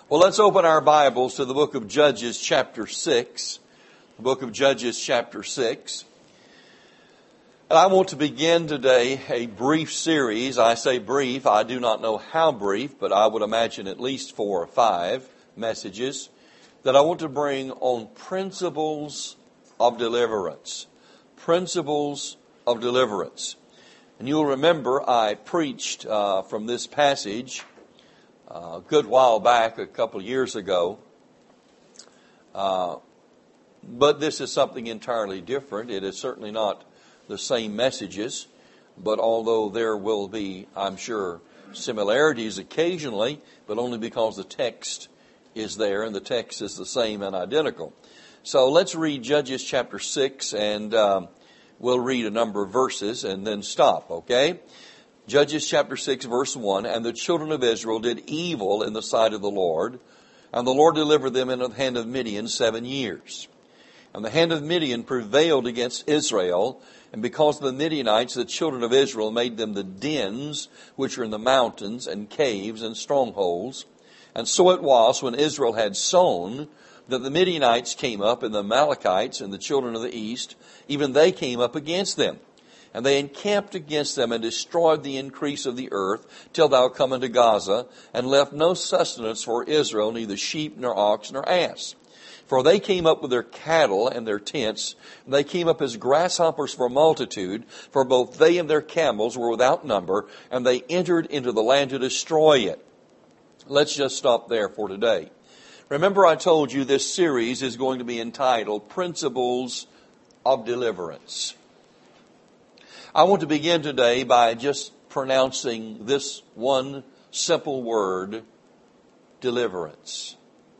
Well, let's open our Bibles to the book of Judges chapter 6. The book of Judges chapter 6. And I want to begin today a brief series. I say brief, I do not know how brief, but I would imagine at least 4 or 5 messages that I want to bring on principles of deliverance. Principles of deliverance. And you'll remember I preached from this passage a good while back, a couple of years ago. But this is something entirely different. It is certainly not the same messages, but although there will be, I'm sure, similarities occasionally, but only because the text is there and the text is the same and identical. So let's read Judges chapter 6 and we'll read a number of verses and then stop, okay? Judges chapter 6 verse 1, "And the children of Israel did evil in the sight of the Lord, and the Lord delivered them into the hand of Midian 7 years. And the hand of Midian prevailed against Israel, and because of the Midianites, the children of Israel made them the dens which are in the mountains, and caves, and strongholds. And so it was, when Israel had sown, that the Midianites came up, and the Amalekites, and the children of the east, even they came up against them. And they encamped against them, and destroyed the increase of the earth, till thou come unto Gaza, and left no sustenance for Israel, neither sheep, nor ox, nor ass. For they came up with their cattle and their tents, and they came up as grasshoppers for multitude, for both they and their camels were without number, and they entered into the land to destroy it." Let's just stop there for today. Remember, I told you this series is going to be entitled Principles of Deliverance. I want to begin today by just pronouncing this one simple word, deliverance.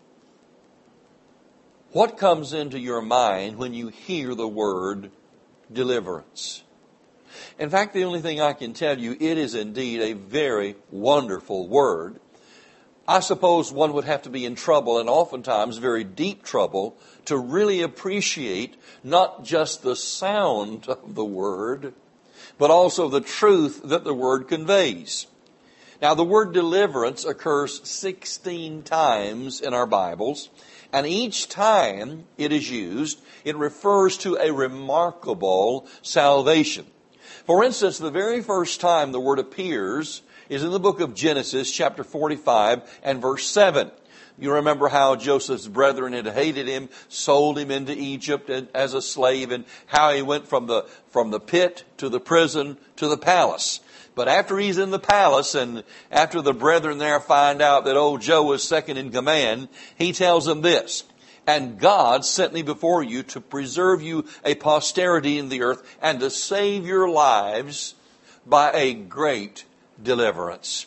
What comes into your mind when you hear the word deliverance? In fact, the only thing I can tell you, it is indeed a very wonderful word. I suppose one would have to be in trouble, and oftentimes very deep trouble, to really appreciate not just the sound of the word, but also the truth that the word conveys. Now, the word deliverance occurs 16 times in our Bibles, and each time it is used, it refers to a remarkable salvation. For instance, the very first time the word appears is in the book of Genesis, chapter 45 and verse 7. You remember how Joseph's brethren had hated him, sold him into Egypt as a slave, and how he went from the pit to the prison to the palace. But after he's in the palace, and after the brethren there find out that old Joe is second in command, he tells them this: "And God sent me before you to preserve you a posterity in the earth, and to save your lives by a great deliverance."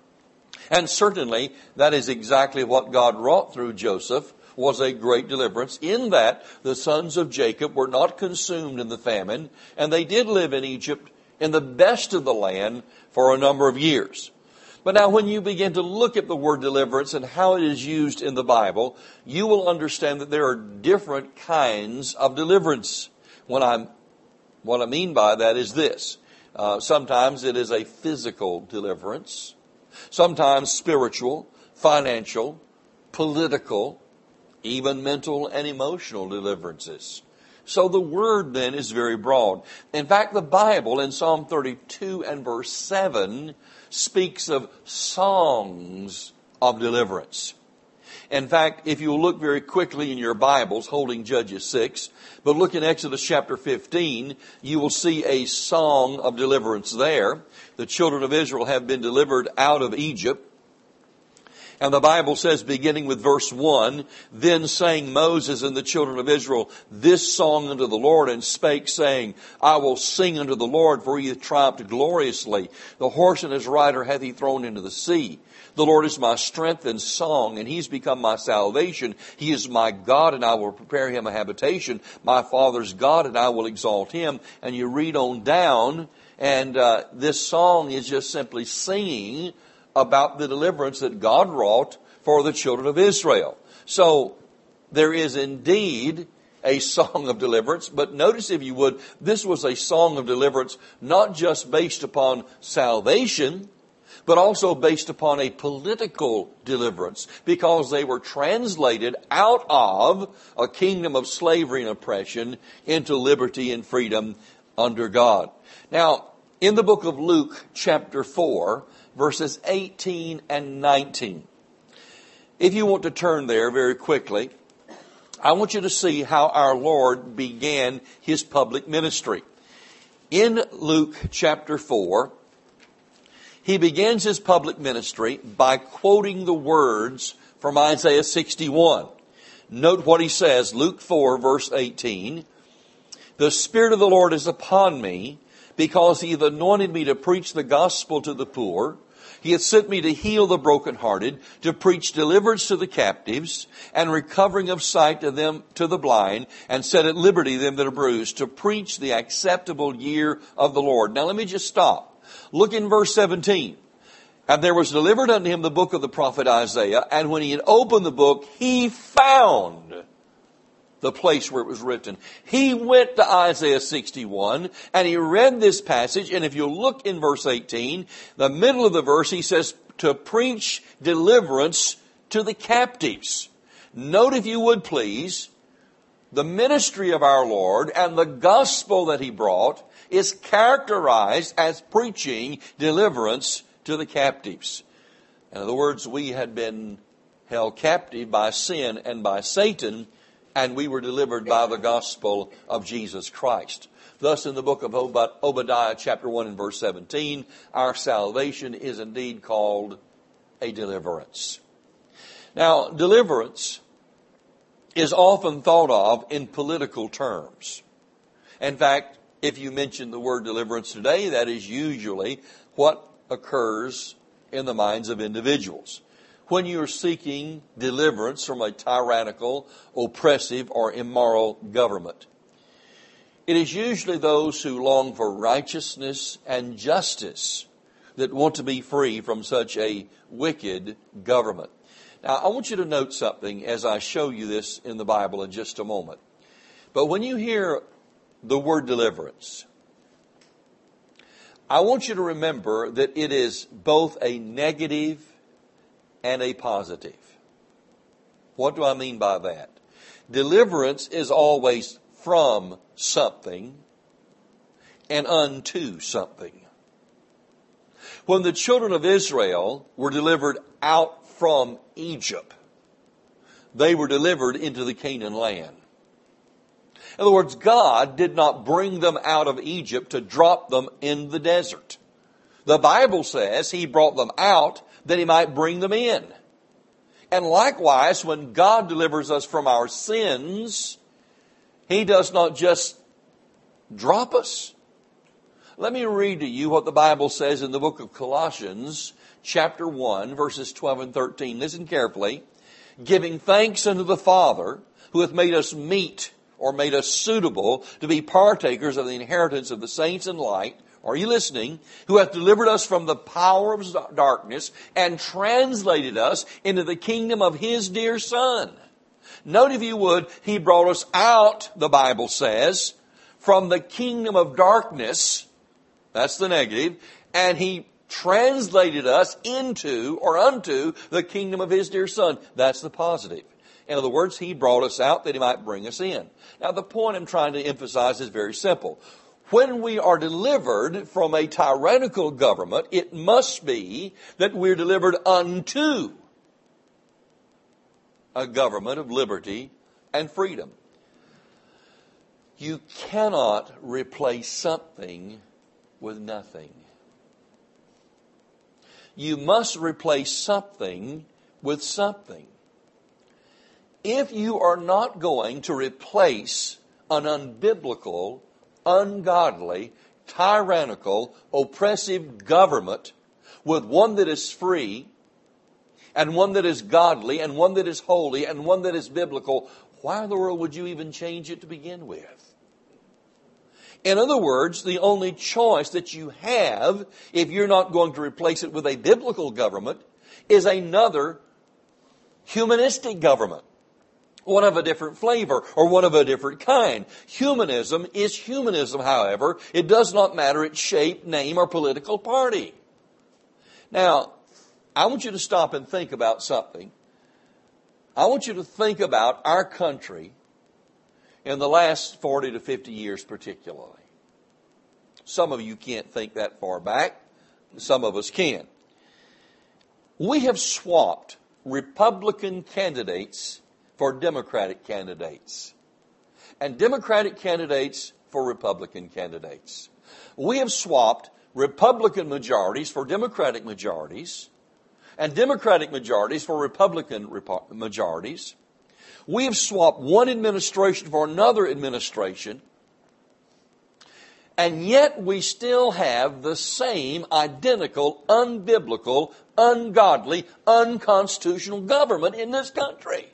And certainly, that is exactly what God wrought through Joseph, was a great deliverance, in that the sons of Jacob were not consumed in the famine, and they did live in Egypt in the best of the land for a number of years. But now when you begin to look at the word deliverance and how it is used in the Bible, you will understand that there are different kinds of deliverance. What I mean by that is this. Sometimes it is a physical deliverance. Sometimes spiritual, financial, political, even mental and emotional deliverances. So the word then is very broad. In fact, the Bible in Psalm 32 and verse 7 speaks of songs of deliverance. In fact, if you look very quickly in your Bibles, holding Judges 6, but look in Exodus chapter 15, you will see a song of deliverance there. The children of Israel have been delivered out of Egypt. And the Bible says, beginning with verse 1, "Then sang Moses and the children of Israel this song unto the Lord, and spake, saying, I will sing unto the Lord, for he hath triumphed gloriously. The horse and his rider hath he thrown into the sea. The Lord is my strength and song, and he's become my salvation. He is my God, and I will prepare him a habitation. My father's God, and I will exalt him." And you read on down, and this song is just simply singing about the deliverance that God wrought for the children of Israel. So there is indeed a song of deliverance, but notice, if you would, this was a song of deliverance not just based upon salvation, but also based upon a political deliverance, because they were translated out of a kingdom of slavery and oppression into liberty and freedom under God. Now, in the book of Luke, chapter 4, verses 18 and 19, if you want to turn there very quickly, I want you to see how our Lord began His public ministry. In Luke chapter 4, He begins His public ministry by quoting the words from Isaiah 61. Note what He says, Luke 4, verse 18. The Spirit of the Lord is upon me, because He hath anointed me to preach the gospel to the poor. He hath sent me to heal the brokenhearted, to preach deliverance to the captives, and recovering of sight to them to the blind, and set at liberty them that are bruised, to preach the acceptable year of the Lord. Now let me just stop. Look in verse 17. And there was delivered unto him the book of the prophet Isaiah, and when he had opened the book, he found the place where it was written. He went to Isaiah 61 and he read this passage, and if you look in verse 18, the middle of the verse, he says to preach deliverance to the captives. Note, if you would please, the ministry of our Lord and the gospel that He brought is characterized as preaching deliverance to the captives. In other words, we had been held captive by sin and by Satan, and we were delivered by the gospel of Jesus Christ. Thus, in the book of Obadiah, chapter 1 and verse 17, our salvation is indeed called a deliverance. Now, deliverance is often thought of in political terms. In fact, if you mention the word deliverance today, that is usually what occurs in the minds of individuals. When you are seeking deliverance from a tyrannical, oppressive, or immoral government, it is usually those who long for righteousness and justice that want to be free from such a wicked government. Now, I want you to note something as I show you this in the Bible in just a moment. But when you hear the word deliverance, I want you to remember that it is both a negative and a positive. What do I mean by that? Deliverance is always from something and unto something. When the children of Israel were delivered out from Egypt, they were delivered into the Canaan land. In other words, God did not bring them out of Egypt to drop them in the desert. The Bible says He brought them out that He might bring them in. And likewise, when God delivers us from our sins, He does not just drop us. Let me read to you what the Bible says in the book of Colossians, chapter 1, verses 12 and 13. Listen carefully. Giving thanks unto the Father, who hath made us meet, or made us suitable to be partakers of the inheritance of the saints in light. Are you listening? Who hath delivered us from the power of darkness and translated us into the kingdom of His dear Son. Note, if you would, He brought us out, the Bible says, from the kingdom of darkness. That's the negative. And He translated us into or unto the kingdom of His dear Son. That's the positive. In other words, He brought us out that He might bring us in. Now, the point I'm trying to emphasize is very simple. When we are delivered from a tyrannical government, it must be that we're delivered unto a government of liberty and freedom. You cannot replace something with nothing. You must replace something with something. If you are not going to replace an unbiblical, ungodly, tyrannical, oppressive government with one that is free, and one that is godly, and one that is holy, and one that is biblical, why in the world would you even change it to begin with? In other words, the only choice that you have, if you're not going to replace it with a biblical government, is another humanistic government. One of a different flavor, or one of a different kind. Humanism is humanism, however. It does not matter its shape, name, or political party. Now, I want you to stop and think about something. I want you to think about our country in the last 40 to 50 years particularly. Some of you can't think that far back. Some of us can. We have swapped Republican candidates for Democratic candidates, and Democratic candidates for Republican candidates. We have swapped Republican majorities for Democratic majorities, and Democratic majorities for Republican majorities. We have swapped one administration for another administration, and yet we still have the same identical, unbiblical, ungodly, unconstitutional government in this country.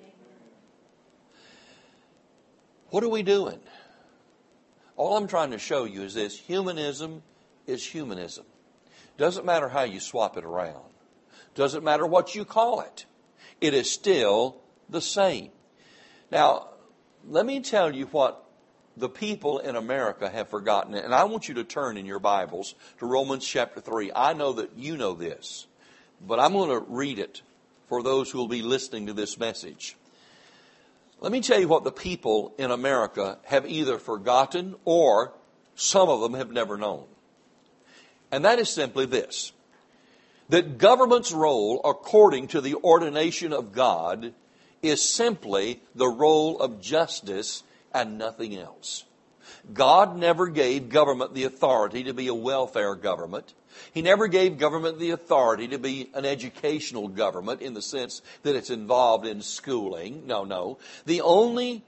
What are we doing? All I'm trying to show you is this: humanism is humanism. Doesn't matter how you swap it around. Doesn't matter what you call it. It is still the same. Now, let me tell you what the people in America have forgotten. And I want you to turn in your Bibles to Romans chapter 3. I know that you know this, but I'm going to read it for those who will be listening to this message. Let me tell you what the people in America have either forgotten or some of them have never known. And that is simply this: that government's role, according to the ordination of God, is simply the role of justice and nothing else. God never gave government the authority to be a welfare government. He never gave government the authority to be an educational government in the sense that it's involved in schooling. No. The only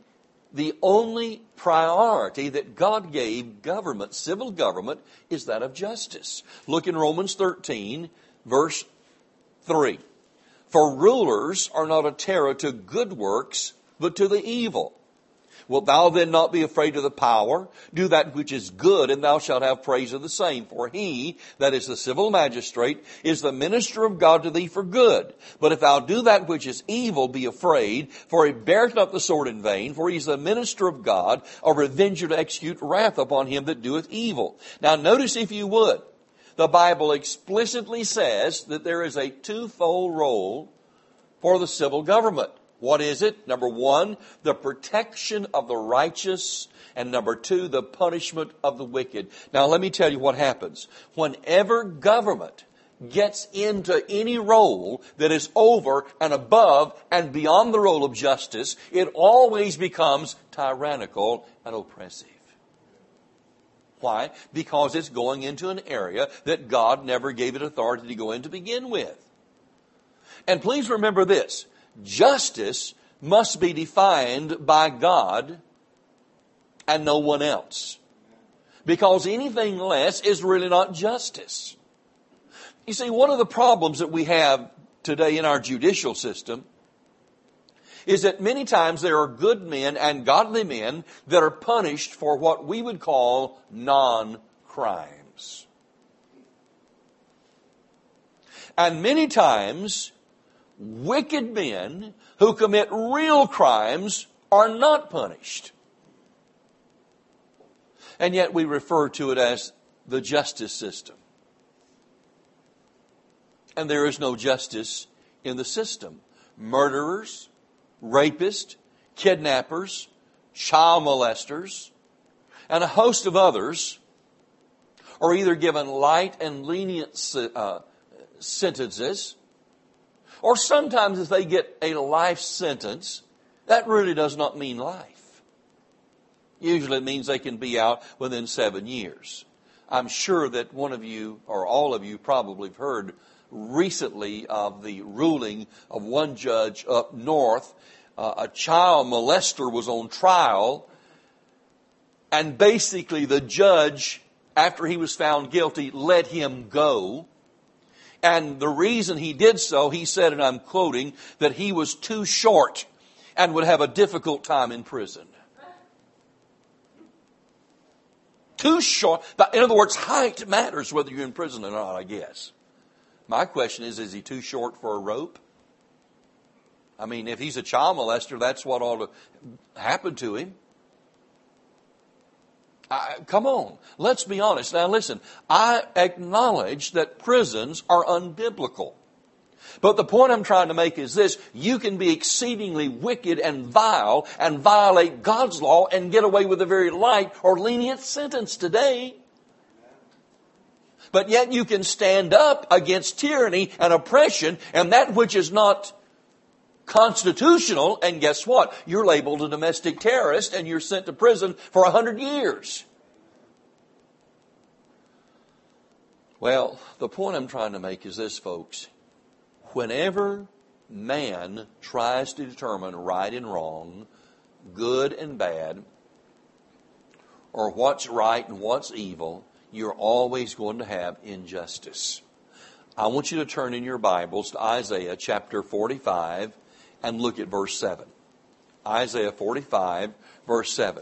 priority that God gave government, civil government, is that of justice. Look in Romans 13, verse 3. For rulers are not a terror to good works, but to the evil. Wilt thou then not be afraid of the power? Do that which is good, and thou shalt have praise of the same. For he, that is the civil magistrate, is the minister of God to thee for good. But if thou do that which is evil, be afraid, for he beareth not the sword in vain, for he is the minister of God, a revenger to execute wrath upon him that doeth evil. Now notice, if you would, the Bible explicitly says that there is a twofold role for the civil government. What is it? Number one, the protection of the righteous. And number two, the punishment of the wicked. Now let me tell you what happens. Whenever government gets into any role that is over and above and beyond the role of justice, it always becomes tyrannical and oppressive. Why? Because it's going into an area that God never gave it authority to go in to begin with. And please remember this: justice must be defined by God and no one else. Because anything less is really not justice. You see, one of the problems that we have today in our judicial system is that many times there are good men and godly men that are punished for what we would call non-crimes. And many times wicked men who commit real crimes are not punished. And yet we refer to it as the justice system. And there is no justice in the system. Murderers, rapists, kidnappers, child molesters, and a host of others are either given light and lenient sentences, or sometimes if they get a life sentence, that really does not mean life. Usually it means they can be out within 7 years. I'm sure that one of you, or all of you, probably have heard recently of the ruling of one judge up north. A child molester was on trial, and basically the judge, after he was found guilty, let him go. And the reason he did so, he said, and I'm quoting, that he was too short and would have a difficult time in prison. Too short. In other words, height matters whether you're in prison or not, I guess. My question is he too short for a rope? I mean, if he's a child molester, that's what ought to happen to him. Come on, let's be honest. Now listen, I acknowledge that prisons are unbiblical. But the point I'm trying to make is this: you can be exceedingly wicked and vile and violate God's law and get away with a very light or lenient sentence today. But yet you can stand up against tyranny and oppression and that which is not constitutional, and guess what? You're labeled a domestic terrorist and you're sent to prison for 100 years. Well, the point I'm trying to make is this, folks. Whenever man tries to determine right and wrong, good and bad, or what's right and what's evil, you're always going to have injustice. I want you to turn in your Bibles to Isaiah chapter 45 and look at verse 7. Isaiah 45, verse 7.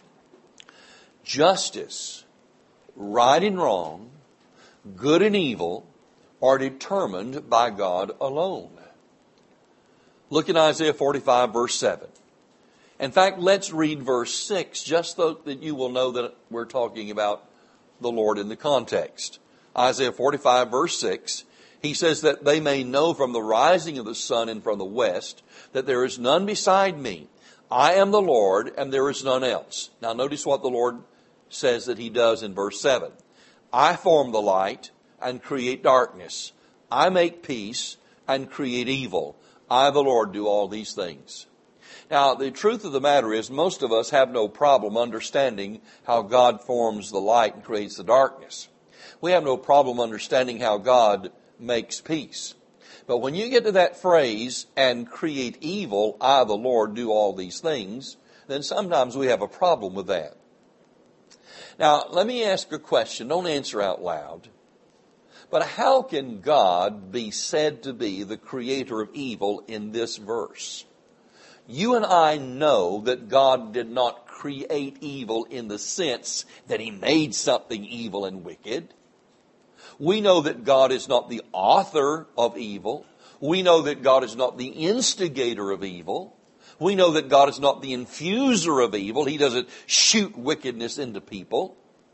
Justice, right and wrong, good and evil are determined by God alone. Look at Isaiah 45, verse 7. In fact, let's read verse 6, just so that you will know that we're talking about the Lord in the context. Isaiah 45, verse 6, he says that they may know from the rising of the sun and from the west that there is none beside me. I am the Lord, and there is none else. Now notice what the Lord says that he does in verse 7. I form the light and create darkness. I make peace and create evil. I, the Lord, do all these things. Now, the truth of the matter is most of us have no problem understanding how God forms the light and creates the darkness. We have no problem understanding how God makes peace. But when you get to that phrase, and create evil, I, the Lord, do all these things, then sometimes we have a problem with that. Now, let me ask a question. Don't answer out loud. But how can God be said to be the creator of evil in this verse? You and I know that God did not create evil in the sense that he made something evil and wicked. We know that God is not the author of evil. We know that God is not the instigator of evil. We know that God is not the infuser of evil. He doesn't shoot wickedness into people.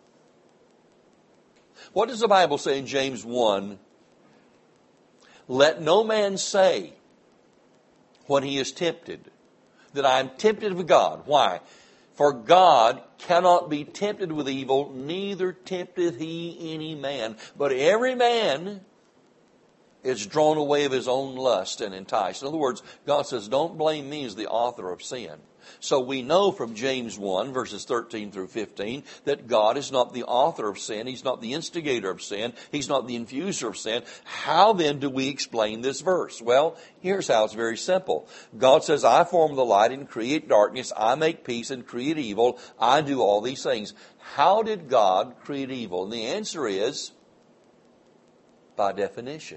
What does the Bible say in James 1? Let no man say when he is tempted that I am tempted of God. Why? For God cannot be tempted with evil, neither tempteth he any man. But every man is drawn away of his own lust and enticed. In other words, God says, don't blame me as the author of sin. So we know from James 1, verses 13 through 15, that God is not the author of sin. He's not the instigator of sin. He's not the infuser of sin. How then do we explain this verse? Well, here's how. It's very simple. God says, I form the light and create darkness. I make peace and create evil. I do all these things. How did God create evil? And the answer is, by definition.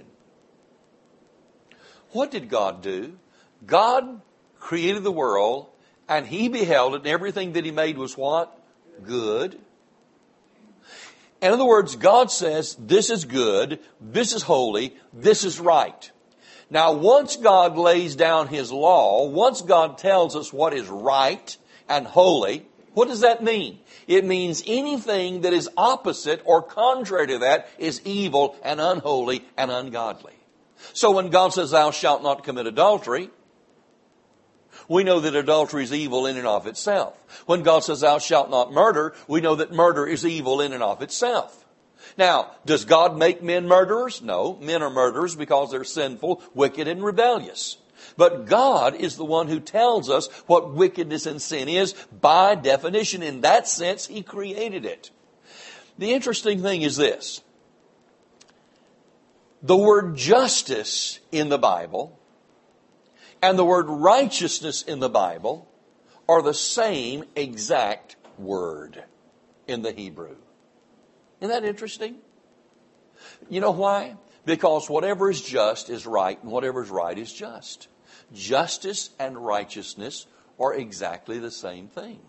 What did God do? God created the world, and he beheld it, and everything that he made was what? Good. In other words, God says, this is good, this is holy, this is right. Now, once God lays down his law, once God tells us what is right and holy, what does that mean? It means anything that is opposite or contrary to that is evil and unholy and ungodly. So when God says, thou shalt not commit adultery, we know that adultery is evil in and of itself. When God says, thou shalt not murder, we know that murder is evil in and of itself. Now, does God make men murderers? No, men are murderers because they're sinful, wicked, and rebellious. But God is the one who tells us what wickedness and sin is by definition. In that sense, he created it. The interesting thing is this. The word justice in the Bible and the word righteousness in the Bible are the same exact word in the Hebrew. Isn't that interesting? You know why? Because whatever is just is right, and whatever is right is just. Justice and righteousness are exactly the same thing.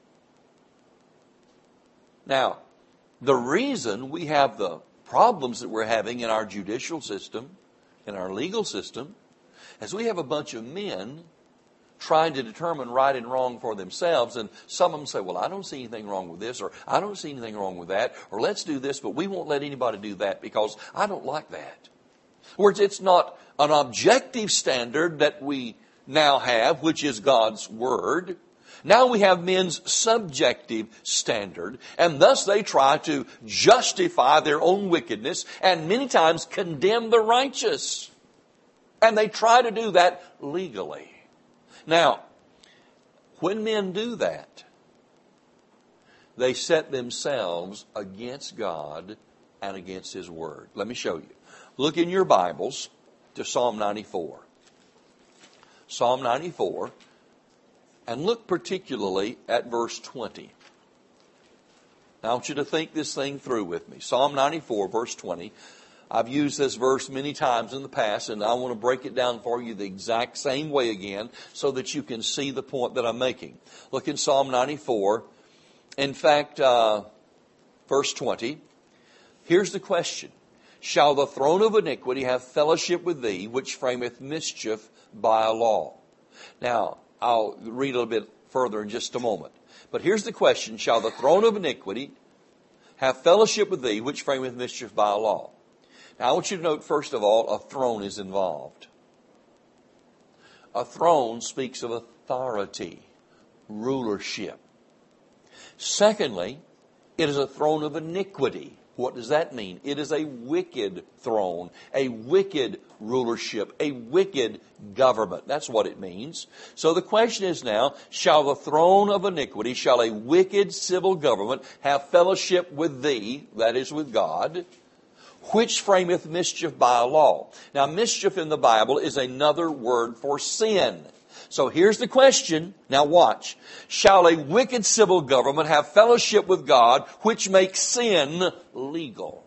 Now, the reason we have the problems that we're having in our judicial system, in our legal system, is we have a bunch of men trying to determine right and wrong for themselves. And some of them say, well, I don't see anything wrong with this, or I don't see anything wrong with that, or let's do this, but we won't let anybody do that because I don't like that. In other words, it's not an objective standard that we now have, which is God's Word. Now we have men's subjective standard, and thus they try to justify their own wickedness and many times condemn the righteous. And they try to do that legally. Now, when men do that, they set themselves against God and against His Word. Let me show you. Look in your Bibles to Psalm 94. Psalm 94. And look particularly at verse 20. Now I want you to think this thing through with me. Psalm 94, verse 20. I've used this verse many times in the past, and I want to break it down for you the exact same way again so that you can see the point that I'm making. Look in Psalm 94. In fact, verse 20. Here's the question. Shall the throne of iniquity have fellowship with thee, which frameth mischief by a law? Now, I'll read a little bit further in just a moment. But here's the question. Shall the throne of iniquity have fellowship with thee, which frameth mischief by a law? Now, I want you to note, first of all, a throne is involved. A throne speaks of authority, rulership. Secondly, it is a throne of iniquity. What does that mean? It is a wicked throne, a wicked rulership, a wicked government. That's what it means. So the question is now, shall the throne of iniquity, shall a wicked civil government have fellowship with thee, that is with God, which frameth mischief by a law? Now, mischief in the Bible is another word for sin. So here's the question. Now watch. Shall a wicked civil government have fellowship with God, which makes sin legal?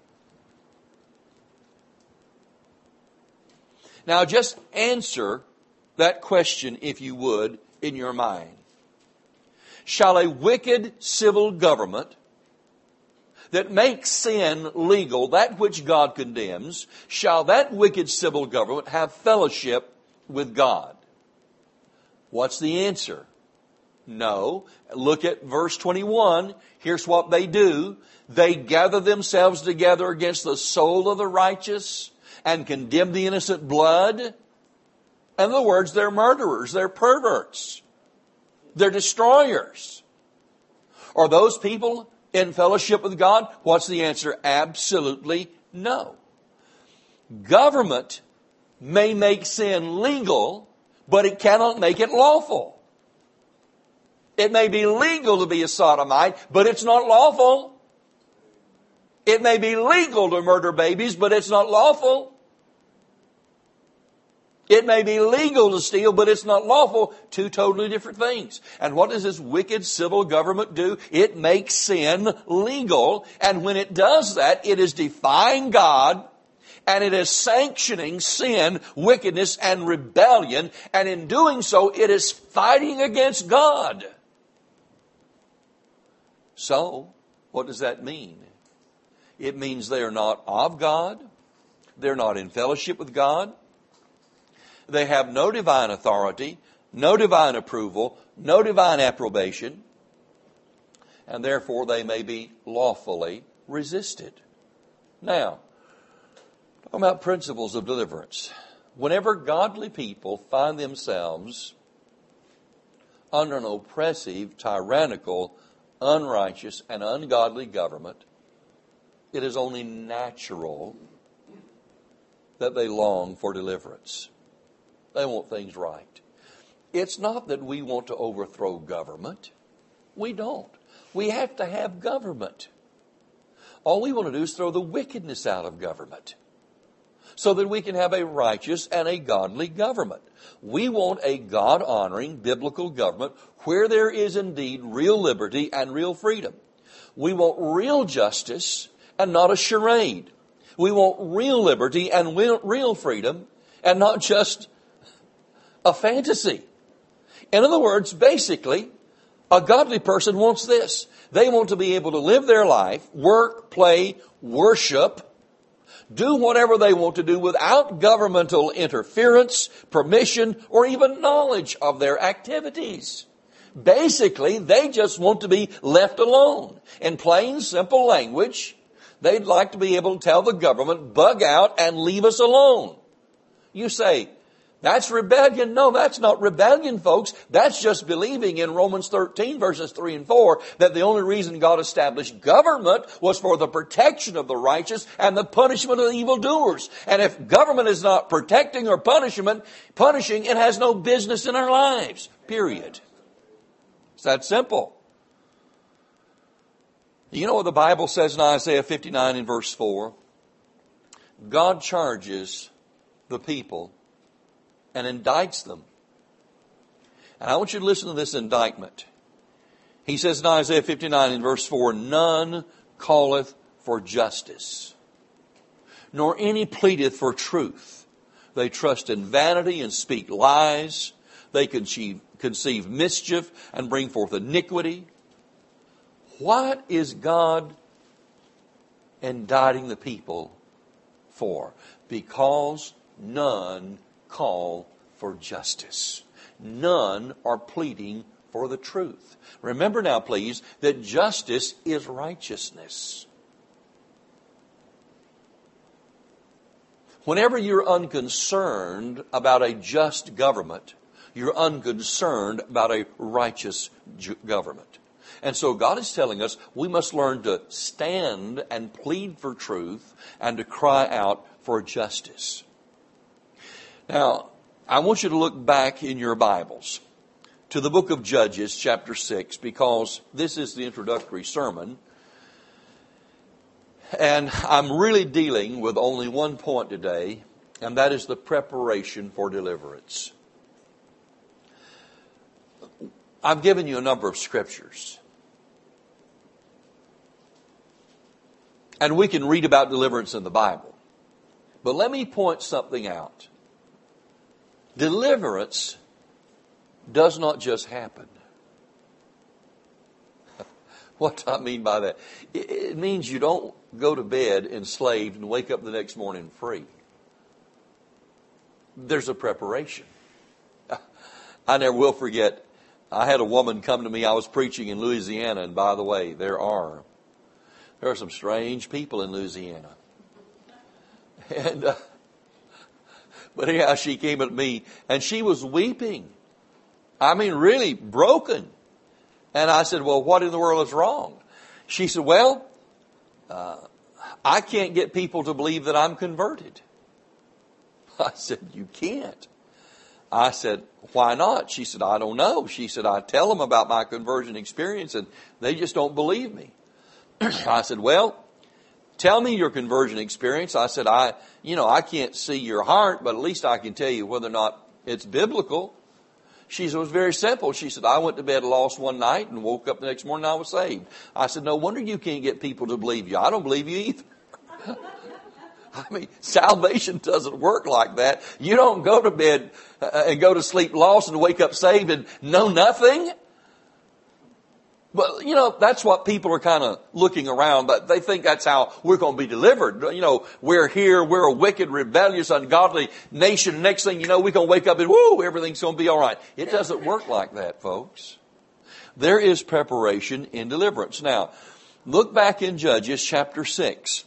Now just answer that question, if you would, in your mind. Shall a wicked civil government that makes sin legal, that which God condemns, shall that wicked civil government have fellowship with God? What's the answer? No. Look at verse 21. Here's what they do. They gather themselves together against the soul of the righteous and condemn the innocent blood. In other words, they're murderers. They're perverts. They're destroyers. Are those people in fellowship with God? What's the answer? Absolutely no. Government may make sin legal, but it cannot make it lawful. It may be legal to be a sodomite, but it's not lawful. It may be legal to murder babies, but it's not lawful. It may be legal to steal, but it's not lawful. Two totally different things. And what does this wicked civil government do? It makes sin legal. And when it does that, it is defying God. And it is sanctioning sin, wickedness, and rebellion. And in doing so, it is fighting against God. So, what does that mean? It means they are not of God. They're not in fellowship with God. They have no divine authority, no divine approval, no divine approbation. And therefore, they may be lawfully resisted. Now, talking about principles of deliverance. Whenever godly people find themselves under an oppressive, tyrannical, unrighteous, and ungodly government, it is only natural that they long for deliverance. They want things right. It's not that we want to overthrow government. We don't. We have to have government. All we want to do is throw the wickedness out of government, so that we can have a righteous and a godly government. We want a God-honoring biblical government where there is indeed real liberty and real freedom. We want real justice and not a charade. We want real liberty and real freedom and not just a fantasy. In other words, basically, a godly person wants this. They want to be able to live their life, work, play, worship, do whatever they want to do without governmental interference, permission, or even knowledge of their activities. Basically, they just want to be left alone. In plain, simple language, they'd like to be able to tell the government, bug out and leave us alone. You say, that's rebellion. No, that's not rebellion, folks. That's just believing in Romans 13, verses 3 and 4, that the only reason God established government was for the protection of the righteous and the punishment of the evildoers. And if government is not protecting or punishing, it has no business in our lives. Period. It's that simple. You know what the Bible says in Isaiah 59 and verse 4? God charges the people and indicts them. And I want you to listen to this indictment. He says in Isaiah 59 and verse 4, none calleth for justice, nor any pleadeth for truth. They trust in vanity and speak lies. They conceive mischief and bring forth iniquity. What is God indicting the people for? Because none call for justice. None are pleading for the truth. Remember now, please, that justice is righteousness. Whenever you're unconcerned about a just government, you're unconcerned about a righteous government. And so God is telling us we must learn to stand and plead for truth and to cry out for justice. Now, I want you to look back in your Bibles to the book of Judges, chapter 6, because this is the introductory sermon. And I'm really dealing with only one point today, and that is the preparation for deliverance. I've given you a number of scriptures. And we can read about deliverance in the Bible. But let me point something out. Deliverance does not just happen. What do I mean by that? It means you don't go to bed enslaved and wake up the next morning free. There's a preparation. I never will forget, I had a woman come to me. I was preaching in Louisiana, and by the way, there are some strange people in Louisiana. And but anyhow, she came at me, and she was weeping. I mean, really broken. And I said, well, what in the world is wrong? She said, well, I can't get people to believe that I'm converted. I said, you can't. I said, why not? She said, I don't know. She said, I tell them about my conversion experience, and they just don't believe me. I said, well, tell me your conversion experience. I said, I can't see your heart, but at least I can tell you whether or not it's biblical. She said, it was very simple. She said, I went to bed lost one night and woke up the next morning and I was saved. I said, no wonder you can't get people to believe you. I don't believe you either. I mean, salvation doesn't work like that. You don't go to bed and go to sleep lost and wake up saved and know nothing. But, that's what people are kind of looking around, but they think that's how we're going to be delivered. We're here, we're a wicked, rebellious, ungodly nation. Next thing you know, we're going to wake up and, woo, everything's going to be all right. It doesn't work like that, folks. There is preparation in deliverance. Now, look back in Judges chapter 6,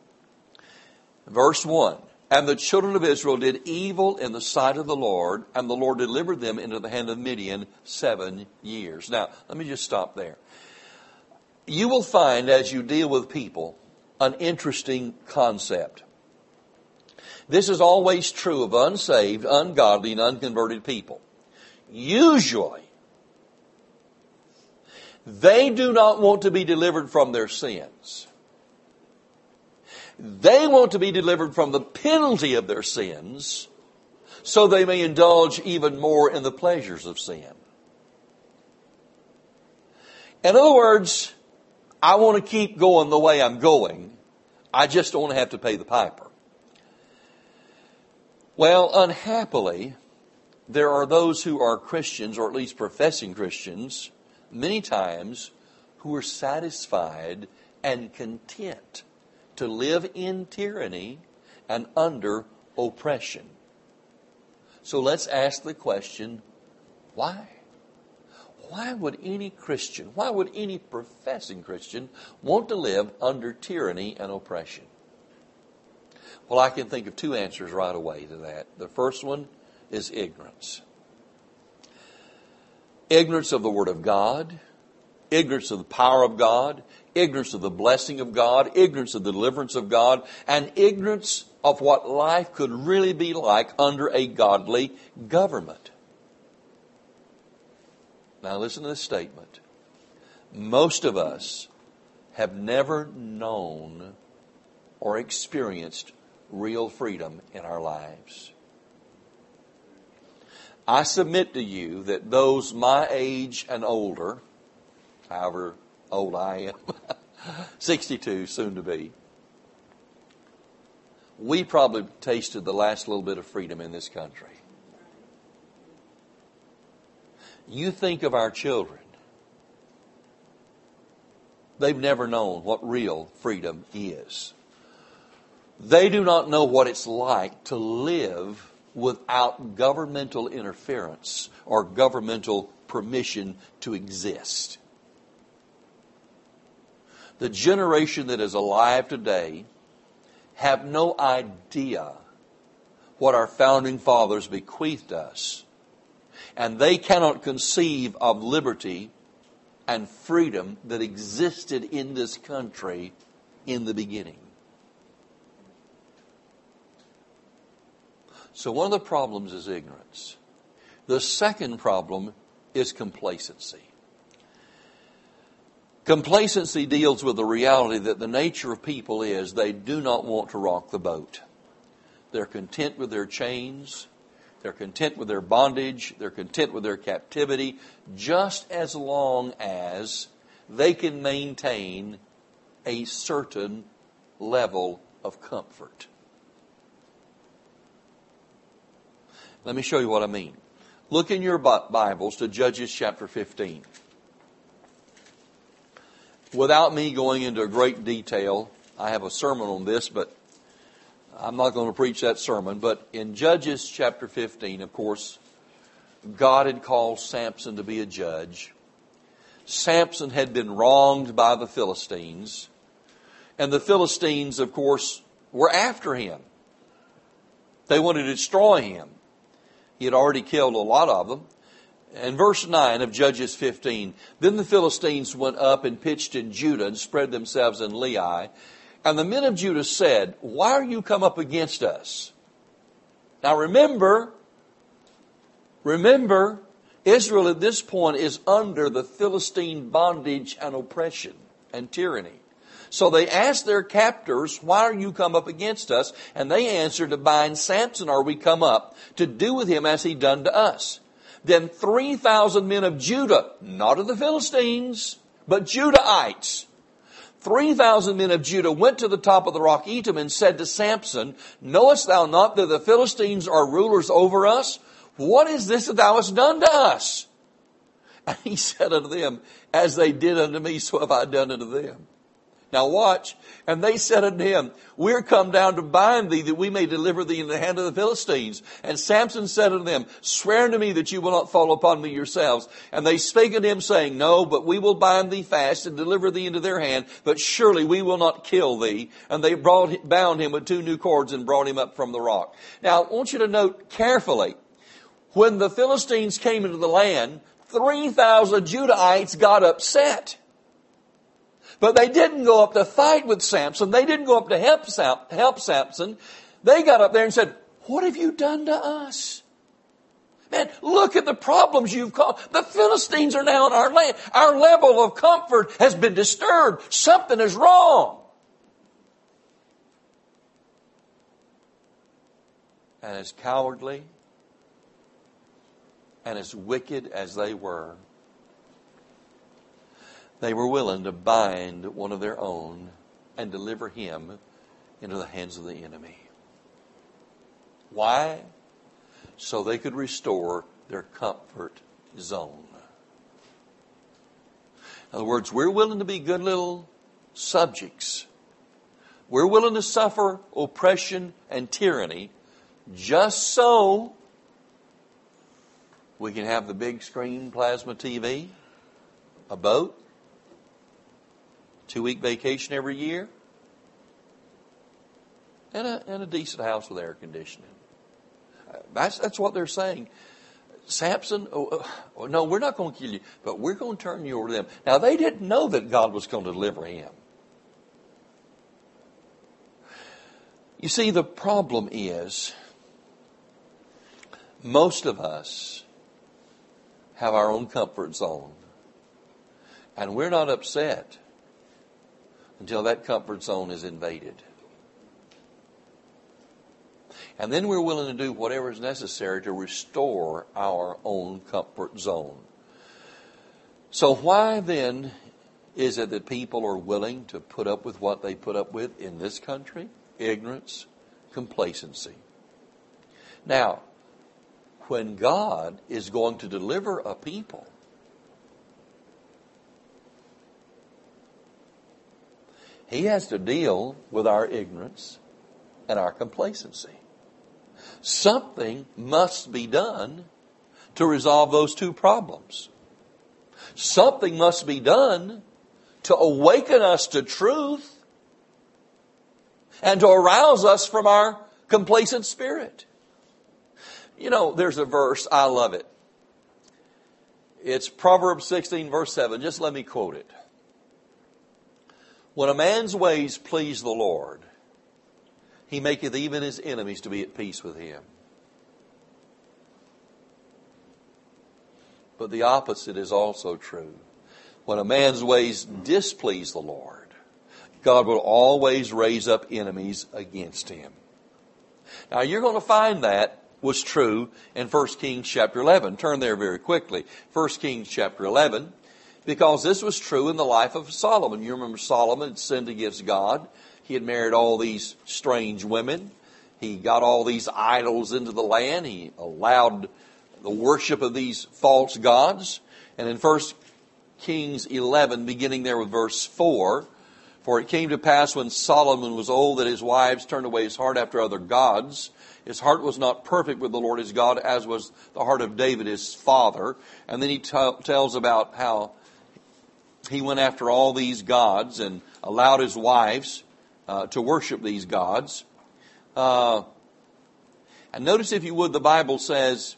verse 1. And the children of Israel did evil in the sight of the Lord, and the Lord delivered them into the hand of Midian 7 years. Now, let me just stop there. You will find, as you deal with people, an interesting concept. This is always true of unsaved, ungodly, and unconverted people. Usually, they do not want to be delivered from their sins. They want to be delivered from the penalty of their sins so they may indulge even more in the pleasures of sin. In other words, I want to keep going the way I'm going. I just don't want to have to pay the piper. Well, unhappily, there are those who are Christians, or at least professing Christians, many times, who are satisfied and content to live in tyranny and under oppression. So let's ask the question, why? Why would any Christian, why would any professing Christian want to live under tyranny and oppression? Well, I can think of two answers right away to that. The first one is ignorance. Ignorance of the Word of God, ignorance of the power of God, ignorance of the blessing of God, ignorance of the deliverance of God, and ignorance of what life could really be like under a godly government. Now listen to this statement. Most of us have never known or experienced real freedom in our lives. I submit to you that those my age and older, however old I am, 62 soon to be, we probably tasted the last little bit of freedom in this country. You think of our children. They've never known what real freedom is. They do not know what it's like to live without governmental interference or governmental permission to exist. The generation that is alive today have no idea what our founding fathers bequeathed us. And they cannot conceive of liberty and freedom that existed in this country in the beginning. So one of the problems is ignorance. The second problem is complacency. Complacency deals with the reality that the nature of people is they do not want to rock the boat. They're content with their chains. They're content with their bondage. They're content with their captivity, just as long as they can maintain a certain level of comfort. Let me show you what I mean. Look in your Bibles to Judges chapter 15. Without me going into great detail, I have a sermon on this, but I'm not going to preach that sermon. But in Judges chapter 15, of course, God had called Samson to be a judge. Samson had been wronged by the Philistines. And the Philistines, of course, were after him. They wanted to destroy him. He had already killed a lot of them. In verse 9 of Judges 15, then the Philistines went up and pitched in Judah and spread themselves in Lehi. And the men of Judah said, why are you come up against us? Now remember, Israel at this point is under the Philistine bondage and oppression and tyranny. So they asked their captors, why are you come up against us? And they answered, to bind Samson are we come up, to do with him as he done to us. Then 3,000 men of Judah, not of the Philistines, but Judahites, 3,000 men of Judah went to the top of the rock Etam and said to Samson, knowest thou not that the Philistines are rulers over us? What is this that thou hast done to us? And he said unto them, as they did unto me, so have I done unto them. Now watch. And they said unto him, we're come down to bind thee, that we may deliver thee into the hand of the Philistines. And Samson said unto them, swear unto me that you will not fall upon me yourselves. And they spake unto him, saying, no, but we will bind thee fast and deliver thee into their hand, but surely we will not kill thee. And they bound him with 2 new cords and brought him up from the rock. Now I want you to note carefully, when the Philistines came into the land, 3,000 Judahites got upset. But they didn't go up to fight with Samson. They didn't go up to help Samson. They got up there and said, what have you done to us? Man, look at the problems you've caused. The Philistines are now in our land. Our level of comfort has been disturbed. Something is wrong. And as cowardly and as wicked as they were willing to bind one of their own and deliver him into the hands of the enemy. Why? So they could restore their comfort zone. In other words, we're willing to be good little subjects, We're willing to suffer oppression and tyranny just so we can have the big screen plasma TV, a boat, 2-week vacation every year, and a decent house with air conditioning. That's what they're saying. Samson, no, we're not going to kill you, but we're going to turn you over to them. Now, they didn't know that God was going to deliver him. You see, the problem is, most of us have our own comfort zone. And we're not upset until that comfort zone is invaded. And then we're willing to do whatever is necessary to restore our own comfort zone. So why then is it that people are willing to put up with what they put up with in this country? Ignorance, complacency. Now, when God is going to deliver a people, He has to deal with our ignorance and our complacency. Something must be done to resolve those two problems. Something must be done to awaken us to truth and to arouse us from our complacent spirit. You know, there's a verse, I love it. It's Proverbs 16, verse 7. Just let me quote it. When a man's ways please the Lord, He maketh even his enemies to be at peace with him. But the opposite is also true. When a man's ways displease the Lord, God will always raise up enemies against him. Now you're going to find that was true in 1 Kings chapter 11. Turn there very quickly. 1 Kings chapter 11. Because this was true in the life of Solomon. You remember Solomon had sinned against God. He had married all these strange women. He got all these idols into the land. He allowed the worship of these false gods. And in 1 Kings 11, beginning there with verse 4, for it came to pass when Solomon was old that his wives turned away his heart after other gods. His heart was not perfect with the Lord his God, as was the heart of David his father. And then he tells about how he went after all these gods and allowed his wives to worship these gods. And notice, if you would, the Bible says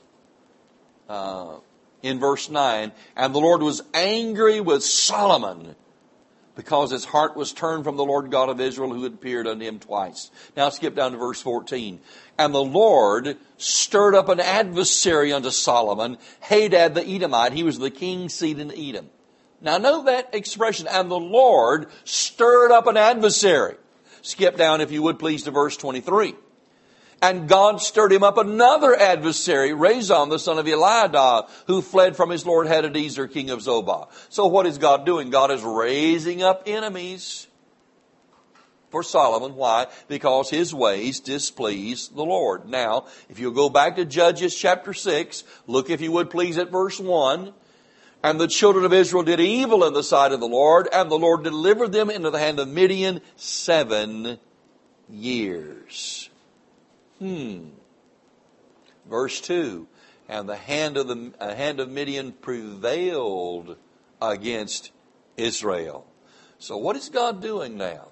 in verse 9, and the Lord was angry with Solomon because his heart was turned from the Lord God of Israel, who had appeared unto him twice. Now skip down to verse 14. And the Lord stirred up an adversary unto Solomon, Hadad the Edomite. He was the king's seat in Edom. Now note that expression, and the Lord stirred up an adversary. Skip down, if you would please, to verse 23. And God stirred him up another adversary, Rezon the son of Eliadah, who fled from his lord Hadadezer, king of Zobah. So what is God doing? God is raising up enemies for Solomon. Why? Because his ways displease the Lord. Now, if you'll go back to Judges chapter 6, look, if you would please, at verse 1. And the children of Israel did evil in the sight of the Lord, and the Lord delivered them into the hand of Midian 7 years. Verse 2. And the hand of Midian prevailed against Israel. So what is God doing now?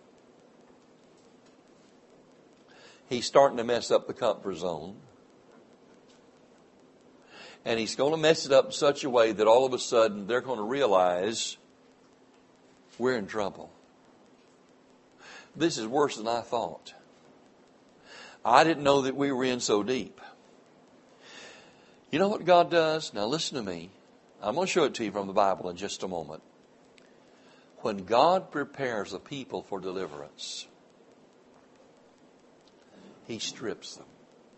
He's starting to mess up the comfort zone. And He's going to mess it up in such a way that all of a sudden they're going to realize we're in trouble. This is worse than I thought. I didn't know that we were in so deep. You know what God does? Now listen to me. I'm going to show it to you from the Bible in just a moment. When God prepares a people for deliverance, He strips them.